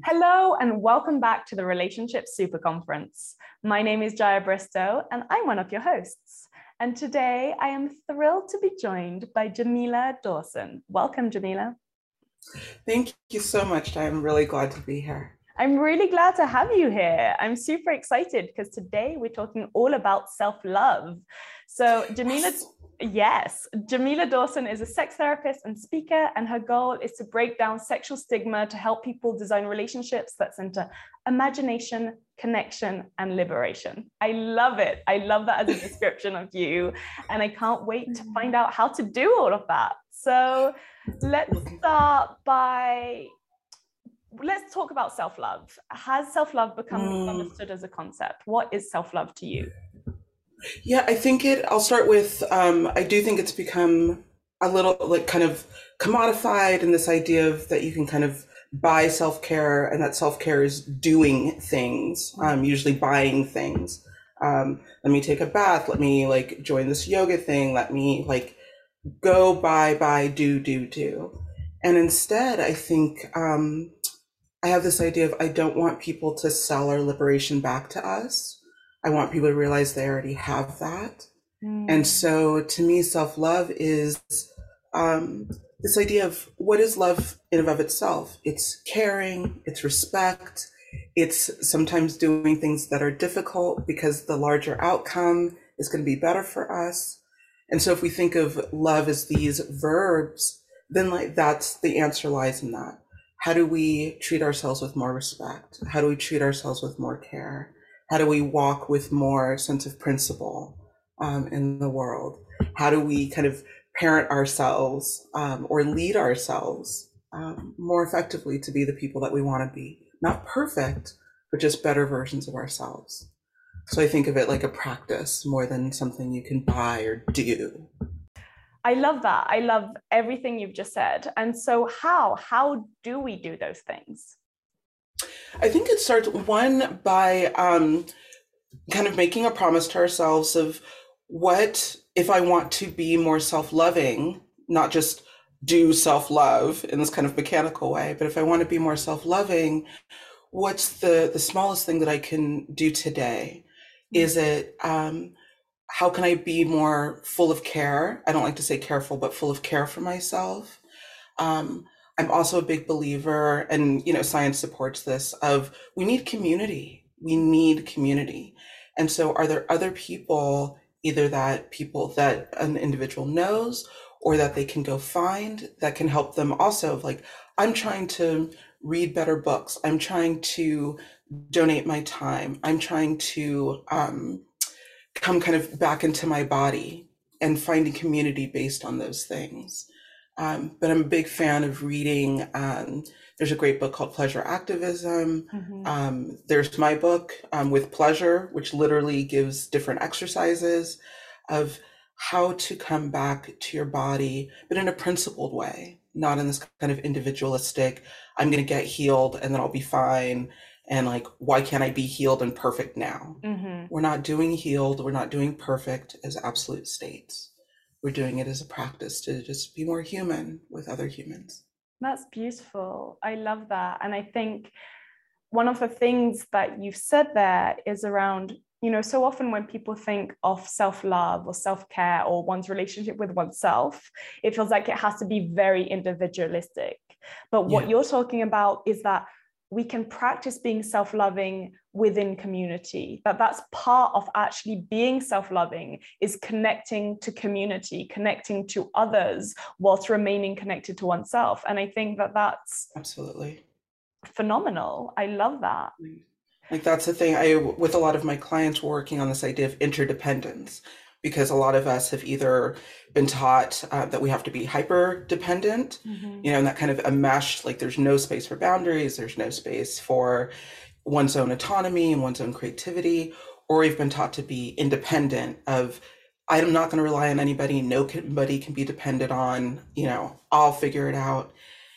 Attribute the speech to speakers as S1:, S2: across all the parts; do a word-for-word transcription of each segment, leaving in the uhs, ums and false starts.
S1: Hello and welcome back to the Relationship Super Conference. My name is Jaya Bristow and I'm one of your hosts. And today I am thrilled to be joined by Jamila Dawson. Welcome, Jamila.
S2: Thank you so much. I'm really glad to be here.
S1: I'm really glad to have you here. I'm super excited because today we're talking all about self-love. So Jamila,
S2: Yes.
S1: yes, Jamila Dawson is a sex therapist and speaker, and her goal is to break down sexual stigma to help people design relationships that center imagination, connection, and liberation. I love it. I love that as a description of you, and I can't wait to find out how to do all of that. So let's start by let's talk about self-love. Has self-love become
S2: Mm.
S1: misunderstood as a concept? What is self-love to you?
S2: Yeah, I think it, I'll start with, um, I do think it's become a little like kind of commodified in this idea of that you can kind of buy self-care and that self-care is doing things, um, usually buying things. Um, let me take a bath. Let me like join this yoga thing. Let me like go buy, buy, do, do, do. And instead, I think, um, I have this idea of I don't want people to sell our liberation back to us. I want people to realize they already have that.
S1: Mm.
S2: And so to me, self-love is um, this idea of what is love in and of itself. It's caring, it's respect, it's sometimes doing things that are difficult because the larger outcome is going to be better for us. And so if we think of love as these verbs, then like that's the answer lies in that. How do we treat ourselves with more respect? How do we treat ourselves with more care? How do we walk with more sense of principle um, in the world? How do we kind of parent ourselves um, or lead ourselves um, more effectively to be the people that we want to be? Not perfect, but just better versions of ourselves. So I think of it like a practice more than something you can buy or do.
S1: I love that. I love everything you've just said. And so how? How do we do those things?
S2: I think it starts one by um, kind of making a promise to ourselves of what if I want to be more self-loving, not just do self-love in this kind of mechanical way, but if I want to be more self-loving, what's the the smallest thing that I can do today? Is it um, how can I be more full of care? I don't like to say careful, but full of care for myself. Um, I'm also a big believer, and you know, science supports this, of we need community. We need community. And so are there other people, either that people that an individual knows or that they can go find that can help them also? Like, I'm trying to read better books. I'm trying to donate my time. I'm trying to um, come kind of back into my body and finding community based on those things. Um, but I'm a big fan of reading. Um, there's a great book called Pleasure Activism.
S1: Mm-hmm.
S2: Um, there's my book, um, With Pleasure, which literally gives different exercises of how to come back to your body, but in a principled way, not in this kind of individualistic, I'm going to get healed and then I'll be fine. And like, why can't I be healed and perfect now?
S1: Mm-hmm.
S2: We're not doing healed. We're not doing perfect as absolute states. We're doing it as a practice to just be more human with other humans.
S1: That's beautiful. I love that. And I think one of the things that you've said there is around, you know, so often when people think of self-love or self-care or one's relationship with oneself, it feels like it has to be very individualistic. But what
S2: Yeah.
S1: you're talking about is that we can practice being self-loving within community, that that's part of actually being self-loving, is connecting to community, connecting to others whilst remaining connected to oneself. And I think that that's
S2: Absolutely.
S1: phenomenal. I love that.
S2: Like that's the thing. I, with a lot of my clients, we're working on this idea of interdependence because a lot of us have either been taught uh, that we have to be hyper dependent,
S1: Mm-hmm.
S2: you know, and that kind of enmeshed, like there's no space for boundaries, there's no space for one's own autonomy and one's own creativity, or we've been taught to be independent of, I'm not going to rely on anybody, nobody can be dependent on, you know, I'll figure it out.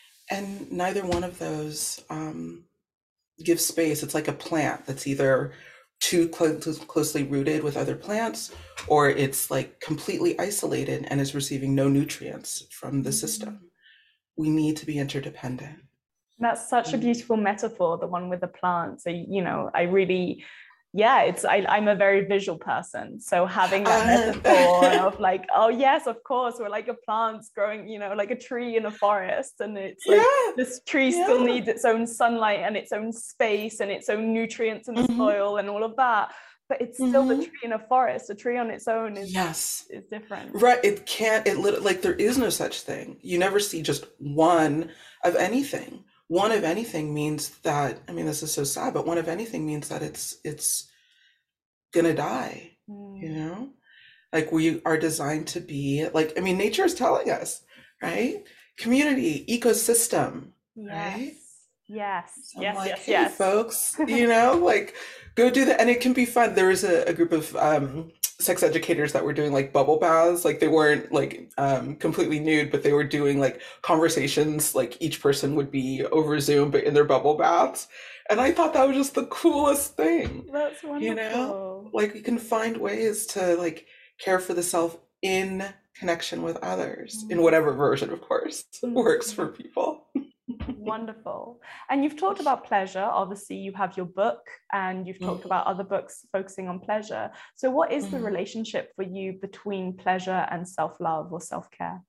S2: And neither one of those um, gives space. It's like a plant that's either too clo- closely rooted with other plants, or it's like completely isolated and is receiving no nutrients from the system. We need to be interdependent.
S1: That's such a
S2: Mm.
S1: beautiful metaphor, the one with the plant. So, you know, I really, yeah, it's, I, I'm a very visual person. So having that metaphor
S2: Uh,
S1: of like, oh, yes, of course, we're like a plant growing, you know, like a tree in a forest. And it's like,
S2: yeah,
S1: this tree still
S2: yeah.
S1: needs its own sunlight and its own space and its own nutrients in the
S2: Hmm.
S1: soil and all of that. But it's still the
S2: Hmm.
S1: tree in a forest. A tree on its own is,
S2: Yes.
S1: is different.
S2: Right. It can't, it lit like there is no such thing. You never see just one of anything. One of anything means that, I mean, this is so sad, but one of anything means that it's it's gonna die, you
S1: Mm.
S2: know? Like we are designed to be like, I mean, nature is telling us, right? Community, ecosystem,
S1: Yes,
S2: right?
S1: yes,
S2: So I'm
S1: yes,
S2: like,
S1: yes,
S2: hey,
S1: yes.
S2: folks, you know, like go do that. And it can be fun. There was a, a group of um, sex educators that were doing like bubble baths. Like they weren't like um, completely nude, but they were doing like conversations. Like each person would be over Zoom, but in their bubble baths. And I thought that was just the coolest thing,
S1: That's
S2: you know?
S1: wonderful.
S2: Like you can find ways to like care for the self in connection with others, in
S1: Mm,
S2: whatever version, of course, works for
S1: mm.
S2: people.
S1: Wonderful. And you've talked about pleasure. Obviously, you have your book and you've talked
S2: Mhm.
S1: about other books focusing on pleasure. So, what is the
S2: Mhm.
S1: relationship for you between pleasure and self love or self care?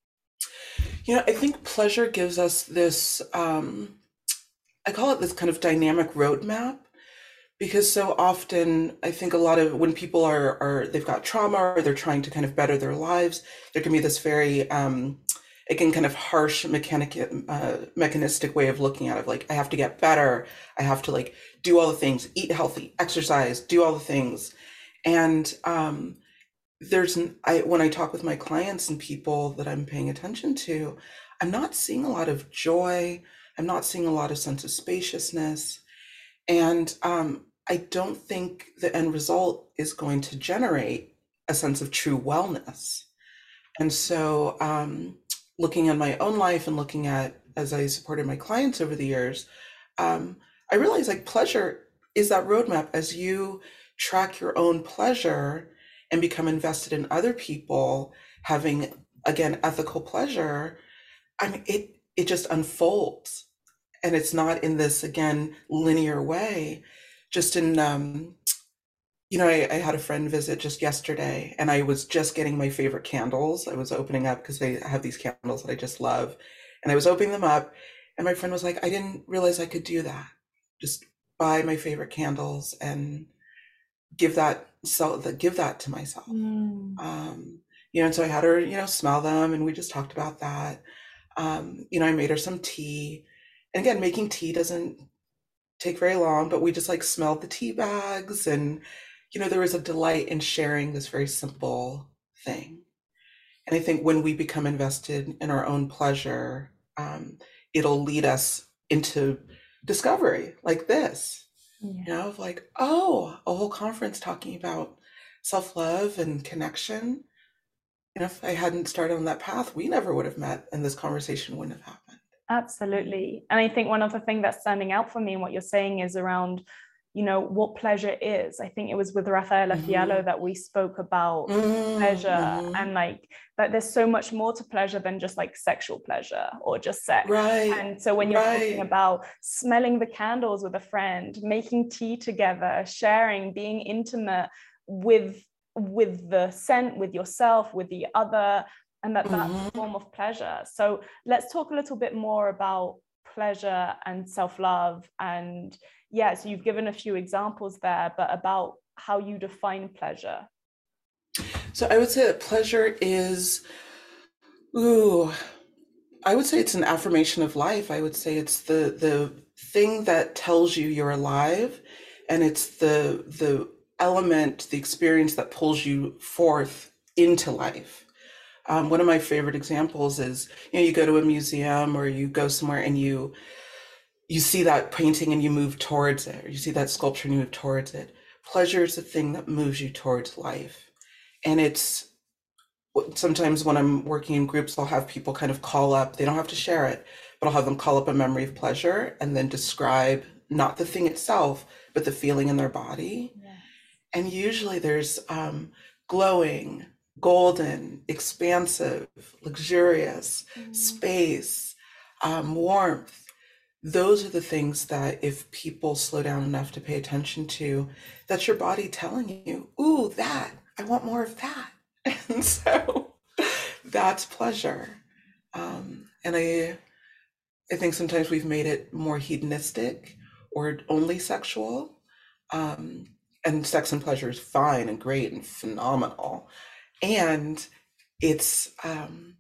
S2: You know, I think pleasure gives us this, um, I call it this kind of dynamic roadmap because so often I think a lot of when people are, are they've got trauma or they're trying to kind of better their lives, there can be this very, um, again, kind of harsh mechanic, uh, mechanistic way of looking at it. Like, I have to get better. I have to like do all the things, eat healthy, exercise, do all the things. And, um, there's an, I when I talk with my clients and people that I'm paying attention to, I'm not seeing a lot of joy. I'm not seeing a lot of sense of spaciousness. And um, I don't think the end result is going to generate a sense of true wellness. And so, um, looking at my own life and looking at as I supported my clients over the years, um, I realized like pleasure is that roadmap as you track your own pleasure and become invested in other people having again ethical pleasure. I mean, it it just unfolds, and it's not in this again linear way. Just in um, you know, I, I had a friend visit just yesterday, and I was just getting my favorite candles. I was opening up because I have these candles that I just love, and I was opening them up, and my friend was like, "I didn't realize I could do that. Just buy my favorite candles and give that so that give that to myself."
S1: Mm.
S2: Um, you know, and so I had her, you know, smell them, and we just talked about that. Um, you know, I made her some tea, and again, making tea doesn't take very long, but we just like smelled the tea bags and you know there was a delight in sharing this very simple thing. And I think when we become invested in our own pleasure, um, it'll lead us into discovery like this, you know,
S1: Yes.
S2: of like, oh, a whole conference talking about self-love and connection. And if I hadn't started on that path, we never would have met and this conversation wouldn't have happened.
S1: Absolutely. And I think one of the things that's standing out for me in what you're saying is around, you know, what pleasure is. I think it was with Rafaela
S2: Mm-hmm.
S1: Fiallo that we spoke about pleasure
S2: Mm-hmm.
S1: and like that there's so much more to pleasure than just like sexual pleasure or just sex.
S2: Right,
S1: And so when you're talking
S2: right.
S1: about smelling the candles with a friend, making tea together, sharing, being intimate with with the scent, with yourself, with the other, and that that's a
S2: Hmm.
S1: form of pleasure. So let's talk a little bit more about pleasure and self-love. And yeah, so you've given a few examples there, but about how you define pleasure.
S2: So I would say that pleasure is, ooh, I would say it's an affirmation of life. I would say it's the the thing that tells you you're alive, and it's the the element, the experience that pulls you forth into life. Um, one of my favorite examples is, you know, you go to a museum or you go somewhere and you you see that painting and you move towards it, or you see that sculpture and you move towards it. Pleasure is the thing that moves you towards life. And it's sometimes when I'm working in groups, I'll have people kind of call up, they don't have to share it, but I'll have them call up a memory of pleasure and then describe not the thing itself, but the feeling in their body.
S1: Yes.
S2: And usually there's um, glowing, golden, expansive, luxurious
S1: Mm.
S2: space, um, warmth. those are the things that if people slow down enough to pay attention to, that's your body telling you, ooh, that, I want more of that. And so that's pleasure. Um, and I, I think sometimes we've made it more hedonistic or only sexual. Um, and sex and pleasure is fine and great and phenomenal. And it's um,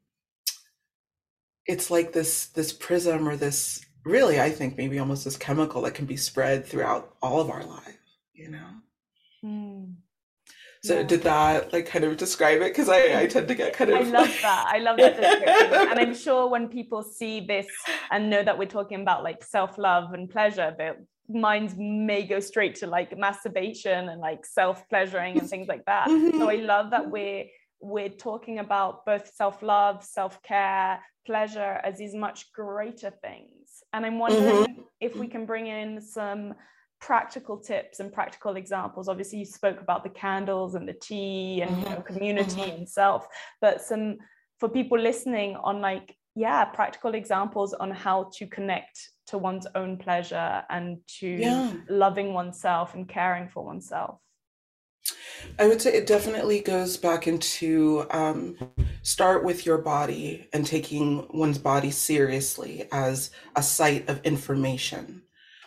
S2: it's like this this prism or this really, I think maybe almost this chemical that can be spread throughout all of our life, you know?
S1: Mm,
S2: So
S1: yeah.
S2: did that like kind of describe it? Because I, I tend to get kind of
S1: I love that. I love that description. And I'm sure when people see this and know that we're talking about like self-love and pleasure, their minds may go straight to like masturbation and like self-pleasuring and things like that. So I love that we're we're talking about both self-love, self-care, pleasure as these much greater things. And I'm wondering mm-hmm. if we can bring in some practical tips and practical examples. Obviously you spoke about the candles and the tea and mm-hmm. you know, community mm-hmm. and self, but some for people listening on like yeah practical examples on how to connect to one's own pleasure and to yeah. loving oneself and caring for oneself.
S2: I would say it definitely goes back into um, start with your body and taking one's body seriously as a site of information.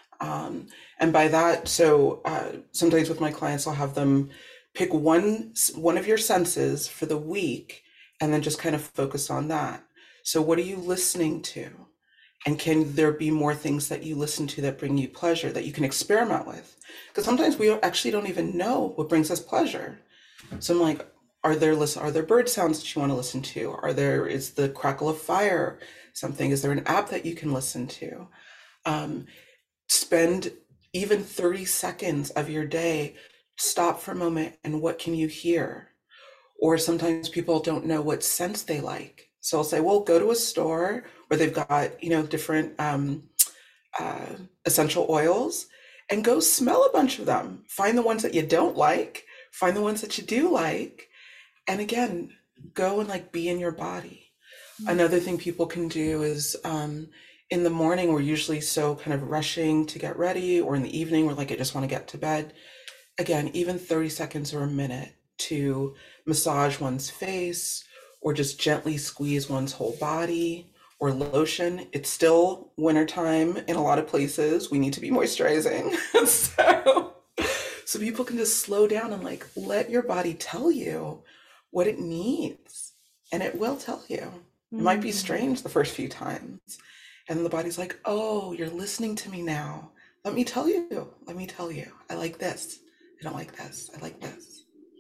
S2: Um, and by that, so uh, sometimes with my clients, I'll have them pick one, one of your senses for the week and then just kind of focus on that. So what are you listening to? And can there be more things that you listen to that bring you pleasure that you can experiment with? Because sometimes we actually don't even know what brings us pleasure. So I'm like, are there listen, are there bird sounds that you want to listen to? Are there, is the crackle of fire something? Is there an app that you can listen to? Um, spend even thirty seconds of your day, stop for a moment, and what can you hear? Or sometimes people don't know what scents they like. So I'll say, well, go to a store where they've got, you know, different um, uh, essential oils and go smell a bunch of them. Find the ones that you don't like, find the ones that you do like. And again, go and like be in your body. Mm-hmm. Another thing people can do is um, in the morning, we're usually so kind of rushing to get ready, or in the evening, we're like, I just want to get to bed. Again, even thirty seconds or a minute to massage one's face or just gently squeeze one's whole body or lotion. It's still wintertime in a lot of places. We need to be moisturizing. so, so people can just slow down and like, let your body tell you what it needs. And it will tell you. It mm-hmm. might be strange the first few times. And then the body's like, oh, you're listening to me now. Let me tell you. Let me tell you. I like this. I don't like this. I like this.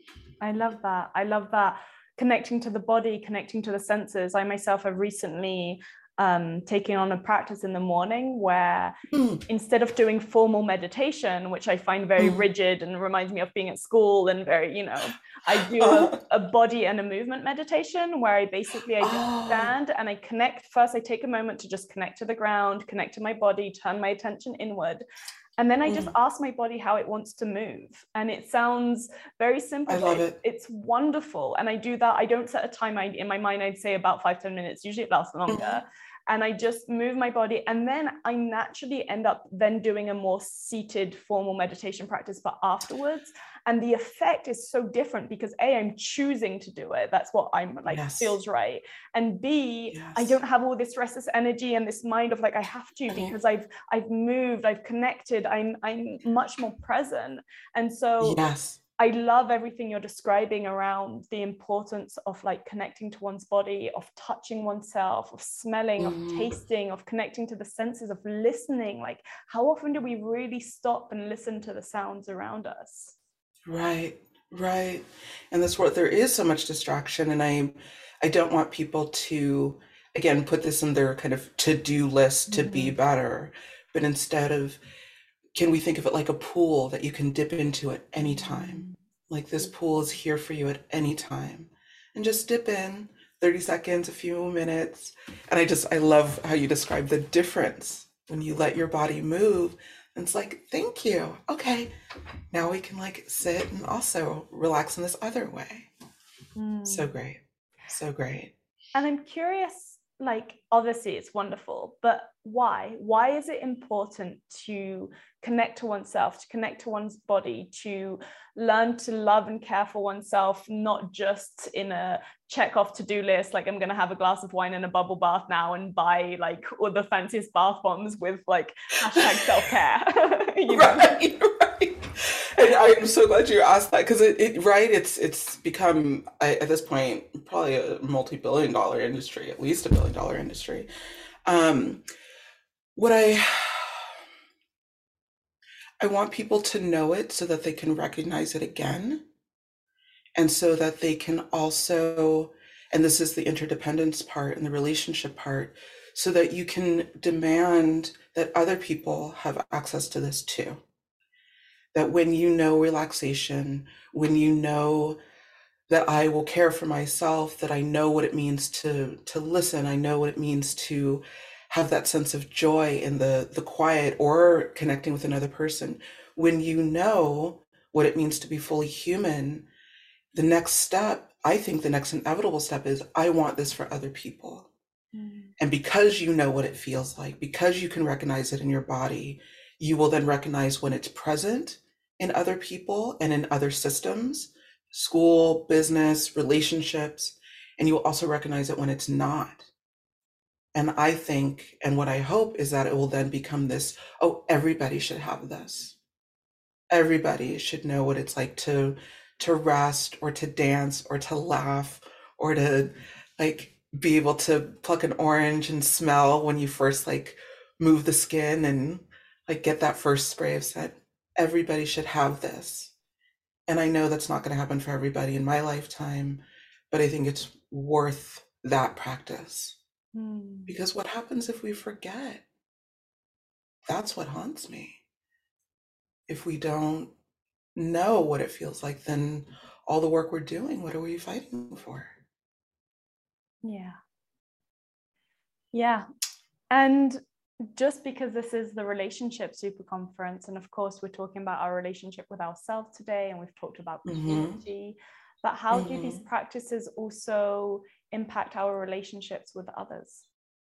S1: I love that. I love that. Connecting to the body, connecting to the senses. I myself have recently um, taken on a practice in the morning where mm. instead of doing formal meditation, which I find very mm. rigid and reminds me of being at school and very, you know, I do a, a body and a movement meditation where I basically, I just oh. stand and I connect. First, I take a moment to just connect to the ground, connect to my body, turn my attention inward. And then I just mm. ask my body how it wants to move. And it sounds very simple.
S2: I love it.
S1: It's wonderful. And I do that. I don't set a time. I, in my mind, I'd say about five, ten minutes. Usually it lasts longer. Mm. And I just move my body. And then I naturally end up then doing a more seated formal meditation practice, but afterwards. And the effect is so different because A, I'm choosing to do it. That's what I'm like, yes. feels right. And B, yes. I don't have all this restless energy and this mind of like, I have to, because I've, I've moved, I've connected, I'm, I'm much more present. And so
S2: yes.
S1: I love everything you're describing around the importance of like connecting to one's body, of touching oneself, of smelling, mm. of tasting, of connecting to the senses, of listening. Like, how often do we really stop and listen to the sounds around us?
S2: Right, right. And this world, there is so much distraction, and I, I don't want people to, again, put this in their kind of to-do list to mm-hmm. be better, but instead of, can we think of it like a pool that you can dip into at any time? Like this pool is here for you at any time, and just dip in thirty seconds, a few minutes. And I just, I love how you describe the difference when you let your body move. And it's like, thank you. Okay, now we can like sit and also relax in this other way. Mm. So great. So great.
S1: And I'm curious like, obviously it's wonderful, but why? Why is it important to connect to oneself, to connect to one's body, to learn to love and care for oneself, not just in a check off to-do list, like I'm going to have a glass of wine and a bubble bath now and buy like all the fanciest bath bombs with like hashtag self-care. You know?
S2: Right, right. And I'm so glad you asked that, because it, it, right, it's it's become I- at this point probably a multi-billion dollar industry, at least a billion dollar industry. Um, what I I want people to know it so that they can recognize it again, and so that they can also, and this is the interdependence part and the relationship part, so that you can demand that other people have access to this too. That when you know relaxation, when you know that I will care for myself, that I know what it means to to listen, I know what it means to have that sense of joy in the the quiet or connecting with another person. When you know what it means to be fully human, the next step, I think the next inevitable step is, I want this for other people.
S1: Mm.
S2: And because you know what it feels like, because you can recognize it in your body, you will then recognize when it's present in other people and in other systems, school, business, relationships, and you will also recognize it when it's not. And I think, and what I hope is that it will then become this, oh, everybody should have this. Everybody should know what it's like to to rest or to dance or to laugh or to like be able to pluck an orange and smell when you first like move the skin and like get that first spray of scent. Everybody should have this. And I know that's not going to happen for everybody in my lifetime, but I think it's worth that practice.
S1: Mm.
S2: Because what happens if we forget? That's what haunts me. If we don't know what it feels like, then all the work we're doing, what are we fighting for?
S1: Yeah. Yeah. And just because this is the relationship super conference, and of course we're talking about our relationship with ourselves today, and we've talked about community, mm-hmm. but how mm-hmm. do these practices also impact our relationships with others?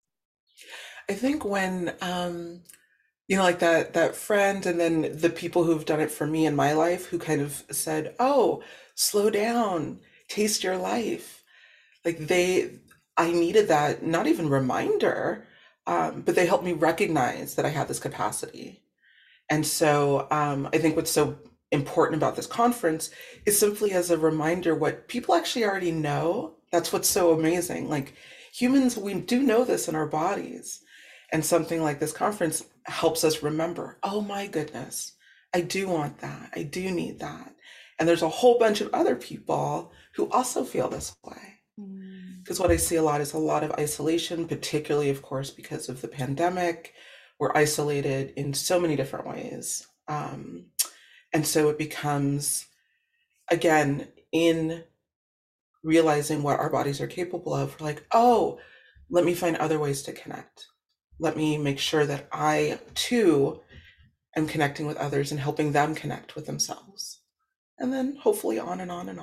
S2: I think when um you know, like that that friend, and then the people who've done it for me in my life, who kind of said, oh, slow down, taste your life. Like they, I needed that, not even reminder, um, but they helped me recognize that I had this capacity. And so um, I think what's so important about this conference is simply as a reminder what people actually already know. That's what's so amazing. Like humans, we do know this in our bodies. And something like this conference helps us remember, oh my goodness, I do want that. I do need that. And there's a whole bunch of other people who also feel this way. Because mm. what I see a lot is a lot of isolation, particularly, of course, because of the pandemic. We're isolated in so many different ways. Um, and so it becomes, again, in realizing what our bodies are capable of, we're like, oh, let me find other ways to connect. Let me make sure that I, too, am connecting with others and helping them connect with themselves. And then hopefully on and on and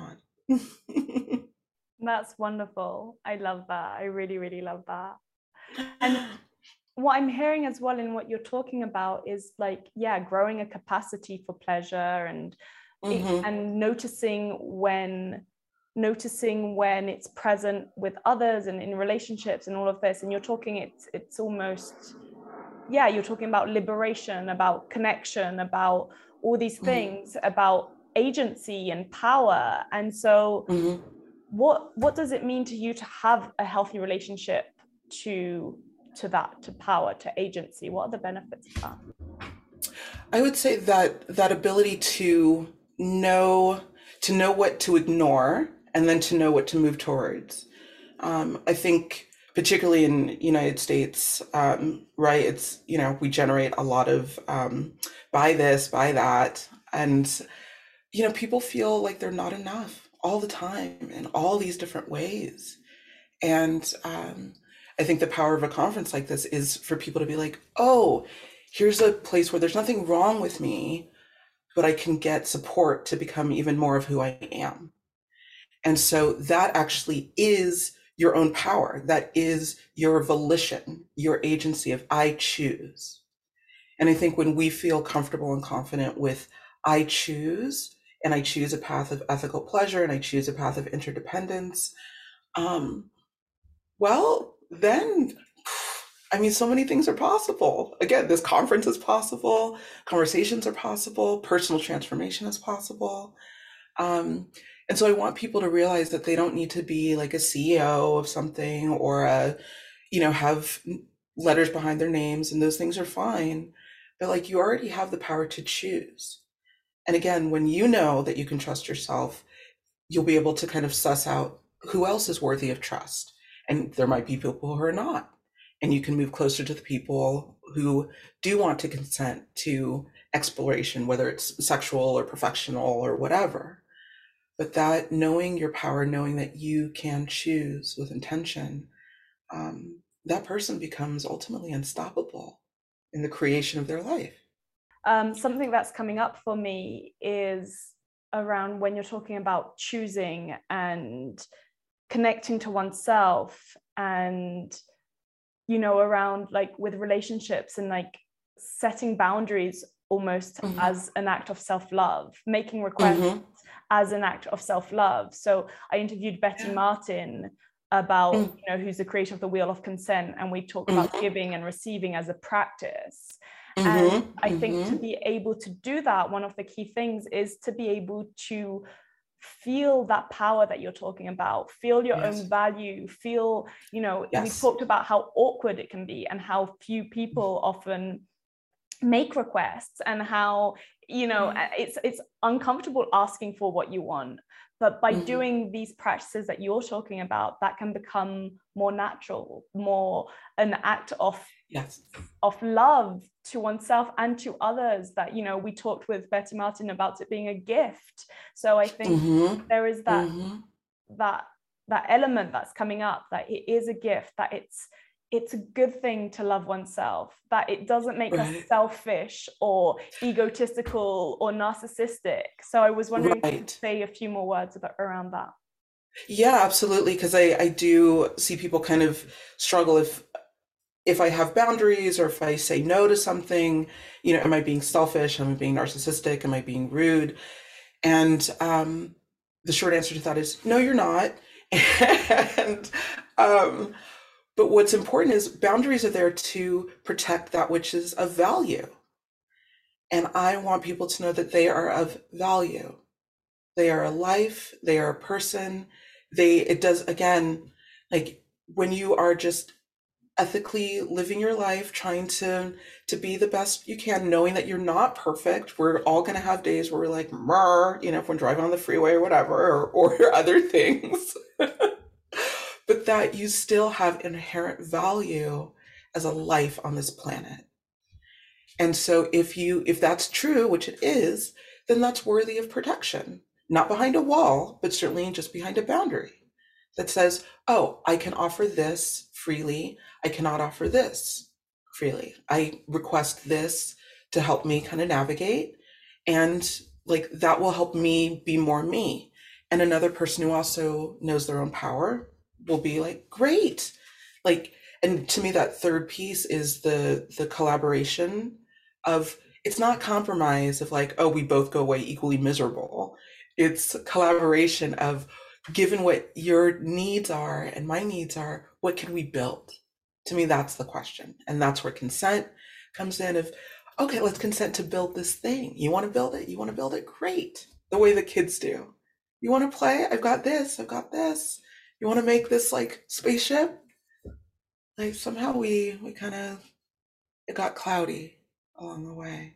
S2: on.
S1: That's wonderful. I love that. I really, really love that. And what I'm hearing as well in what you're talking about is like, yeah, growing a capacity for pleasure and mm-hmm. and noticing when noticing when it's present with others and in relationships and all of this. And you're talking, it's it's almost, yeah, you're talking about liberation, about connection, about all these things, mm-hmm. about agency and power. And so mm-hmm. what what does it mean to you to have a healthy relationship to to that, to power, to agency? What are the benefits of that?
S2: I would say that that ability to know to know what to ignore and then to know what to move towards. Um, I think particularly in the United States, um, right, it's, you know, we generate a lot of um, buy this, buy that. And, you know, people feel like they're not enough all the time in all these different ways. And um, I think the power of a conference like this is for people to be like, oh, here's a place where there's nothing wrong with me, but I can get support to become even more of who I am. And so that actually is your own power. That is your volition, your agency of I choose. And I think when we feel comfortable and confident with I choose, and I choose a path of ethical pleasure, and I choose a path of interdependence, um, well, then, I mean, so many things are possible. Again, this conference is possible, conversations are possible, personal transformation is possible. Um, and so I want people to realize that they don't need to be like a C E O of something or a, you know, have letters behind their names, and those things are fine. But like you already have the power to choose. And again, when you know that you can trust yourself, you'll be able to kind of suss out who else is worthy of trust. And there might be people who are not. And you can move closer to the people who do want to consent to exploration, whether it's sexual or professional or whatever. But that knowing your power, knowing that you can choose with intention, um, that person becomes ultimately unstoppable in the creation of their life.
S1: Um, something that's coming up for me is around when you're talking about choosing and connecting to oneself, and, you know, around like with relationships and like setting boundaries almost mm-hmm. as an act of self-love, making requests mm-hmm. as an act of self-love. So I interviewed Betty yeah. Martin about, mm. you know, who's the creator of the Wheel of Consent, and we talk mm-hmm. about giving and receiving as a practice. Mm-hmm. And I mm-hmm. think to be able to do that, one of the key things is to be able to feel that power that you're talking about, feel your yes. own value, feel, you know, yes. we talked about how awkward it can be and how few people often make requests, and how, you know, mm. it's it's uncomfortable asking for what you want. But by mm-hmm. doing these practices that you're talking about, that can become more natural, more an act of, yes. of love to oneself and to others. That, you know, we talked with Betty Martin about it being a gift. So I think mm-hmm. there is that, mm-hmm. that, that element that's coming up, that it is a gift, that it's, it's a good thing to love oneself, that it doesn't make right. us selfish or egotistical or narcissistic. So I was wondering right. if you could say a few more words about around that.
S2: Yeah, absolutely. Because I, I do see people kind of struggle if if I have boundaries, or if I say no to something, you know, am I being selfish? Am I being narcissistic? Am I being rude? And um, the short answer to that is no, you're not. and um, But what's important is boundaries are there to protect that which is of value. And I want people to know that they are of value. They are a life, they are a person. They, it does, again, like when you are just ethically living your life, trying to, to be the best you can, knowing that you're not perfect. We're all going to have days where we're like, Murr, you know, if we're driving on the freeway or whatever, or, or other things. But that you still have inherent value as a life on this planet. And so if you, if that's true, which it is, then that's worthy of protection, not behind a wall, but certainly just behind a boundary that says, oh, I can offer this freely. I cannot offer this freely. I request this to help me kind of navigate. And like, that will help me be more me. And another person who also knows their own power will be like, great. Like, and to me, that third piece is the the collaboration of, it's not compromise of like, oh, we both go away equally miserable. It's collaboration of, given what your needs are and my needs are, what can we build? To me, that's the question. And that's where consent comes in of, okay, let's consent to build this thing. You want to build it? You want to build it? Great. The way the kids do. You want to play? I've got this. I've got this. You want to make this like spaceship? Like somehow we, we kind of, it got cloudy along the way.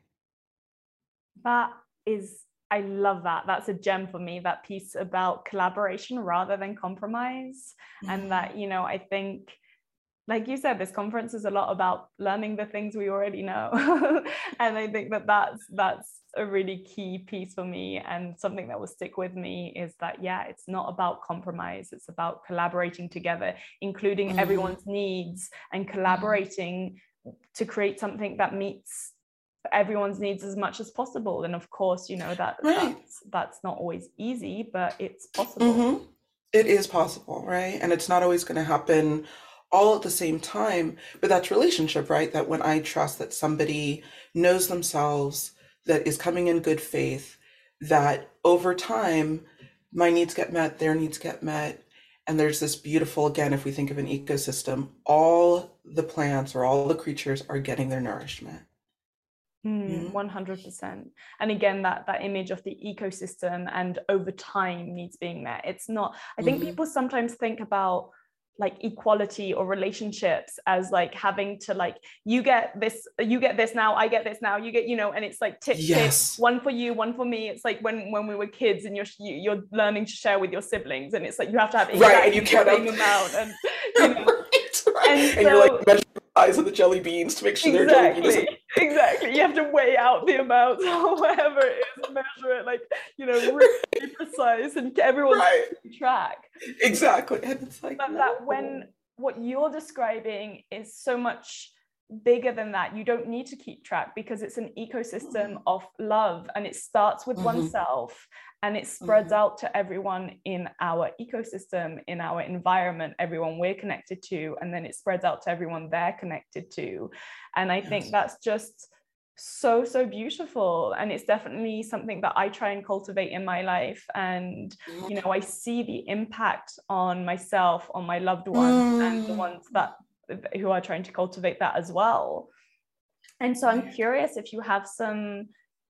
S1: That is, I love that. That's a gem for me, that piece about collaboration rather than compromise. Mm-hmm. And that, you know, I think, like you said, this conference is a lot about learning the things we already know. And I think that that's, that's a really key piece for me, and something that will stick with me is that, yeah, it's not about compromise. It's about collaborating together, including mm-hmm. everyone's needs, and collaborating mm-hmm. to create something that meets everyone's needs as much as possible. And of course, you know, that right. that's, that's not always easy, but it's possible.
S2: Mm-hmm. It is possible, right? And it's not always going to happen all at the same time, but that's relationship, right? That when I trust that somebody knows themselves, that is coming in good faith, that over time, my needs get met, their needs get met. And there's this beautiful, again, if we think of an ecosystem, all the plants or all the creatures are getting their nourishment.
S1: Mm, one hundred percent. And again, that that image of the ecosystem and over time needs being met. It's not, I think
S2: Mm-hmm.
S1: people sometimes think about like equality or relationships as like having to like, you get this, you get this now, I get this now, you get, you know, and it's like tick, tick,
S2: Yes.
S1: one for you, one for me. It's like when when we were kids and you're you're learning to share with your siblings, and it's like you have to have
S2: Right. And
S1: exactly
S2: you
S1: the
S2: can't
S1: same
S2: have
S1: amount, and you know,
S2: right, right.
S1: and
S2: And
S1: so
S2: you're like measuring the size of the jelly beans to make sure their jelly bean isn't.
S1: exactly, exactly. You have to weigh out the amount or whatever it is, measure it like, you know, really precise, and everyone's
S2: Right.
S1: keeping track.
S2: Exactly. And it's like,
S1: But
S2: no.
S1: that when what you're describing is so much bigger than that, you don't need to keep track because it's an ecosystem
S2: Mhm.
S1: of love, and it starts with
S2: Mhm.
S1: oneself and it spreads
S2: Mhm.
S1: out to everyone in our ecosystem, in our environment, everyone we're connected to, and then it spreads out to everyone they're connected to. And I think
S2: Yes.
S1: that's just so so beautiful, and it's definitely something that I try and cultivate in my life. And you know, I see the impact on myself, on my loved ones, and the
S2: Mm.
S1: ones that who are trying to cultivate that as well. And so I'm curious if you have some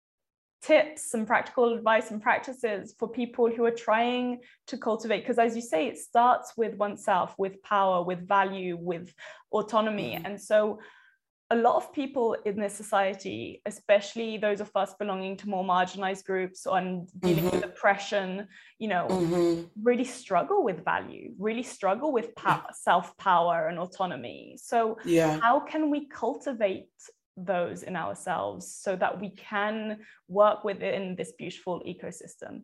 S1: tips, some practical advice and practices for people who are trying to cultivate, because as you say, it starts with oneself, with power, with value, with autonomy.
S2: Mhm.
S1: And so a lot of people in this society, especially those of us belonging to more marginalized groups and dealing
S2: Mhm.
S1: with oppression, you know,
S2: Mhm.
S1: really struggle with value, really struggle with
S2: Yeah.
S1: power, self-power and autonomy. So
S2: Yeah.
S1: how can we cultivate those in ourselves so that we can work within this beautiful ecosystem?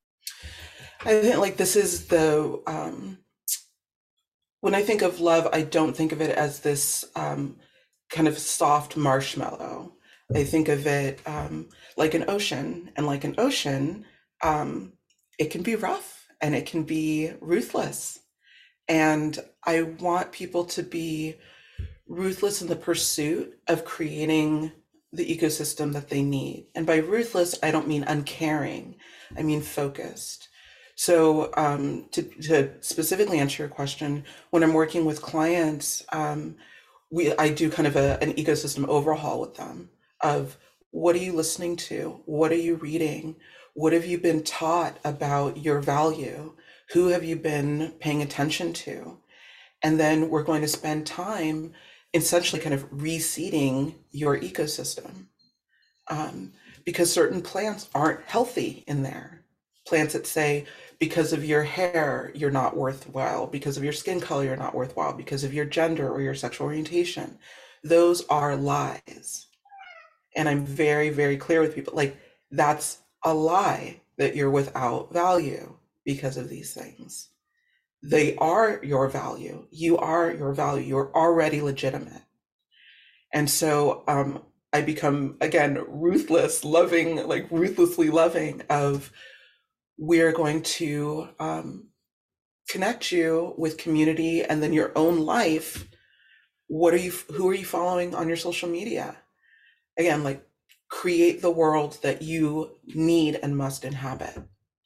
S2: I think like this is the um when I think of love, I don't think of it as this um kind of soft marshmallow. I think of it um like an ocean, and like an ocean, um it can be rough and it can be ruthless. And I want people to be ruthless in the pursuit of creating the ecosystem that they need. And by ruthless, I don't mean uncaring, I mean focused. So, um, to, to specifically answer your question, when I'm working with clients, um, we I do kind of a, an ecosystem overhaul with them of what are you listening to? What are you reading? What have you been taught about your value? Who have you been paying attention to? And then we're going to spend time essentially kind of reseeding your ecosystem, um, because certain plants aren't healthy in there. Plants that say, because of your hair, you're not worthwhile, because of your skin color, you're not worthwhile, because of your gender or your sexual orientation. Those are lies. And I'm very, very clear with people like, that's a lie that you're without value because of these things. They are your value. You are your value. You're already legitimate. And so um, I become, again, ruthless, loving, like ruthlessly loving of we're going to um, connect you with community and then your own life. What are you, who are you following on your social media? Again, like create the world that you need and must inhabit.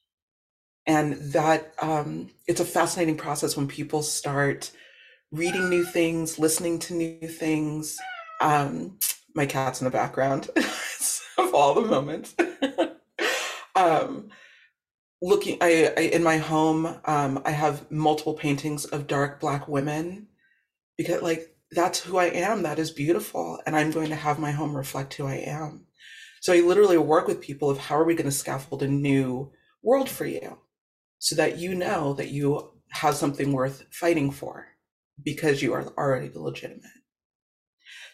S2: And that um, it's a fascinating process when people start reading new things, listening to new things. Um, my cat's in the background of all the moments. um, looking, I, I in my home, um, I have multiple paintings of dark Black women because, like, that's who I am. That is beautiful, and I'm going to have my home reflect who I am. So I literally work with people of how are we going to scaffold a new world for you, so that you know that you have something worth fighting for because you are already legitimate.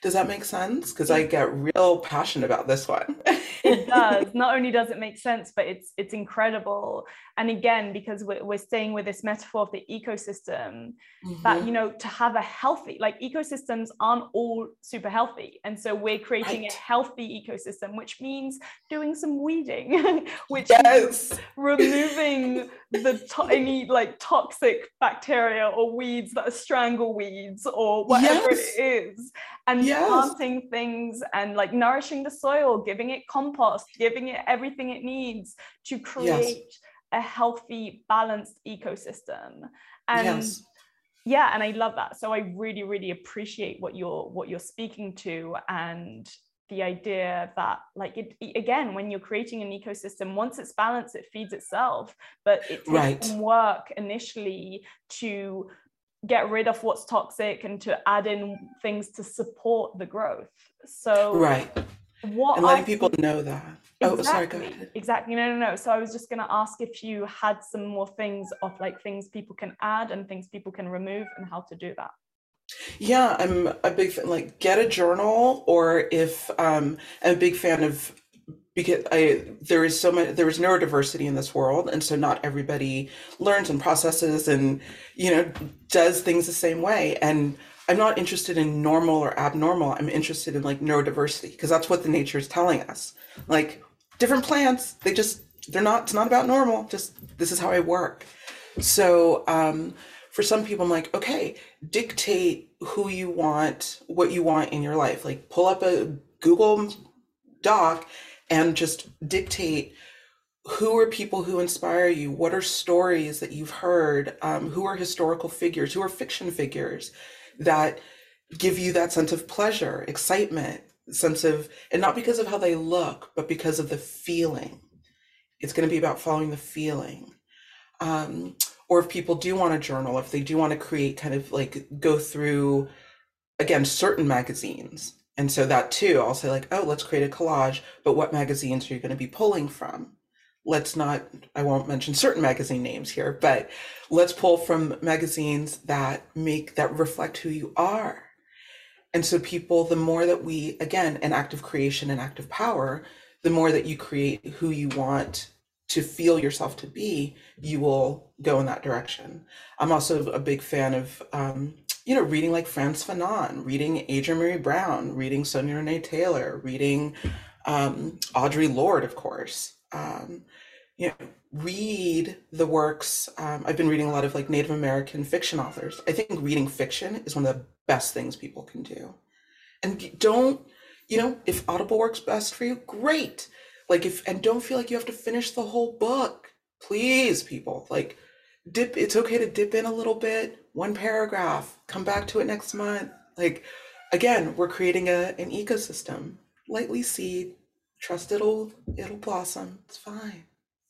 S2: Does that make sense? Because I get real passionate about this one.
S1: It does. Not only does it make sense, but it's it's incredible. And again, because we're, we're staying with this metaphor of the ecosystem,
S2: Mm-hmm.
S1: that, you know, to have a healthy, like, ecosystems aren't all super healthy. And so we're creating
S2: Right.
S1: a healthy ecosystem, which means doing some weeding, which
S2: Yes.
S1: means removing the to- any like toxic bacteria or weeds that are strangle weeds or whatever
S2: Yes.
S1: it is, and
S2: Yes.
S1: planting things and like nourishing the soil, giving it compost, giving it everything it needs to create
S2: Yes.
S1: a healthy, balanced ecosystem. And
S2: Yes.
S1: yeah, and I love that. So I really, really appreciate what you're what you're speaking to, and the idea that, like, it, again, when you're creating an ecosystem, once it's balanced, it feeds itself, but it takes
S2: Right.
S1: some work initially to get rid of what's toxic and to add in things to support the growth. So
S2: Right.
S1: what
S2: And letting
S1: are
S2: people
S1: some-
S2: know that. Oh, sorry, go
S1: Exactly,
S2: ahead.
S1: exactly. No, no, no. So I was just going to ask if you had some more things of like things people can add and things people can remove, and how to do that.
S2: Yeah, I'm a big fan, like get a journal, or if um I'm a big fan of, because I there is so much there is neurodiversity in this world, and so not everybody learns and processes and, you know, does things the same way. And I'm not interested in normal or abnormal. I'm interested in like neurodiversity, because that's what the nature is telling us. Like different plants, they just they're not it's not about normal. Just this is how I work. So um for some people, I'm like, okay, dictate who you want, what you want in your life. Like pull up a Google Doc and just dictate who are people who inspire you, what are stories that you've heard, um, who are historical figures, who are fiction figures that give you that sense of pleasure, excitement, sense of, and not because of how they look, but because of the feeling. It's going to be about following the feeling. Um, or if people do want to journal, if they do want to create, kind of like go through, again, certain magazines. And so that too, I'll say like, oh, let's create a collage, but what magazines are you going to be pulling from? Let's not, I won't mention certain magazine names here, but let's pull from magazines that make, that reflect who you are. And so people, the more that we, again, an act of creation and act of power, the more that you create who you want to feel yourself to be, you will go in that direction. I'm also a big fan of, um, you know, reading like Frantz Fanon, reading Adrienne Maree Brown, reading Sonia Renee Taylor, reading um, Audre Lorde, of course. Um, you know, read the works. Um, I've been reading a lot of like Native American fiction authors. I think reading fiction is one of the best things people can do. And don't, you know, if Audible works best for you, great. Like if, and don't feel like you have to finish the whole book. Please, people, like dip, it's okay to dip in a little bit, one paragraph, come back to it next month. Like, again, we're creating a, an ecosystem. Lightly seed, trust it'll, it'll blossom. It's fine.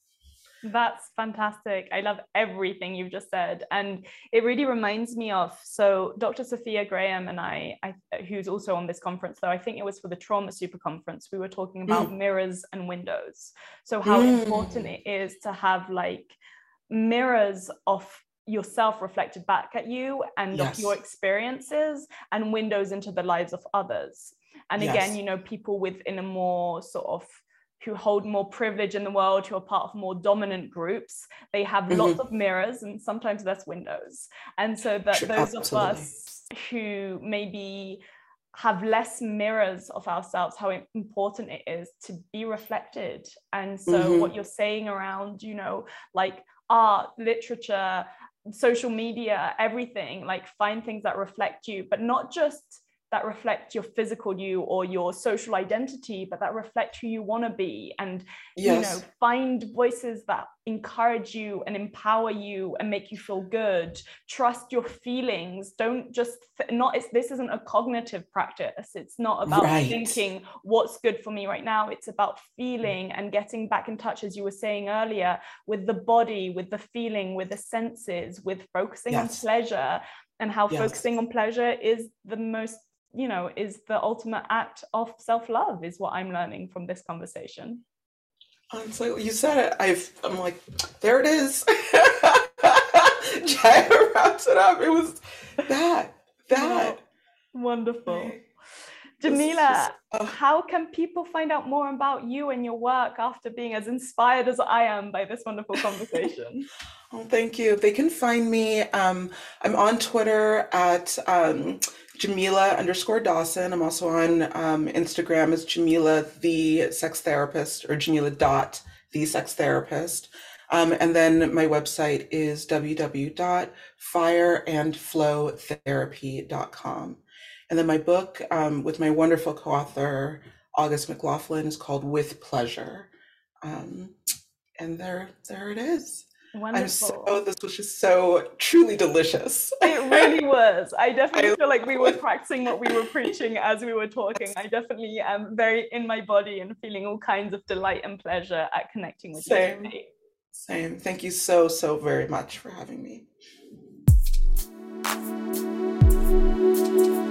S1: That's fantastic. I love everything you've just said. And it really reminds me of, so Doctor Sophia Graham and I, I, who's also on this conference, though I think it was for the Trauma Super Conference, we were talking about mm. mirrors and windows. So how mm. important it is to have like mirrors of yourself reflected back at you and yes. of your experiences, and windows into the lives of others. And yes. again, you know, people within a more sort of, who hold more privilege in the world, who are part of more dominant groups, they have mm-hmm. lots of mirrors and sometimes less windows. And so that sure, those absolutely. Of us who maybe have less mirrors of ourselves, how important it is to be reflected. And so mm-hmm. what you're saying around, you know, like art, literature, social media, everything, like find things that reflect you, but not just that reflect your physical you or your social identity, but that reflect who you want to be. And, yes. you know, find voices that encourage you and empower you and make you feel good. Trust your feelings. Don't just, not, it's, this isn't a cognitive practice. It's not about right. thinking what's good for me right now. It's about feeling and getting back in touch, as you were saying earlier, with the body, with the feeling, with the senses, with focusing yes. on pleasure, and how yes. focusing on pleasure is the most, you know, is the ultimate act of self-love, is what I'm learning from this conversation.
S2: Honestly, you said it. I've, I'm like, there it is. Jaya wraps it up. It was that, that.
S1: Oh, wonderful. Jamila,
S2: just, oh.
S1: how can people find out more about you and your work after being as inspired as I am by this wonderful conversation?
S2: Oh, thank you. They can find me. Um, I'm on Twitter at um, Jamila underscore Dawson. I'm also on um, Instagram as Jamila the Sex Therapist, or Jamila dot the Sex Therapist. Um, and then my website is w w w dot fire and flow therapy dot com. And then my book um, with my wonderful co-author, August McLaughlin, is called With Pleasure. Um, and there, there it is.
S1: Wonderful.
S2: I'm so, this was just so truly delicious.
S1: It really was. I definitely I, feel like we were practicing what we were preaching as we were talking. I definitely am very in my body and feeling all kinds of delight and pleasure at connecting with
S2: Same.
S1: you.
S2: Same. Thank you so, so very much for having me.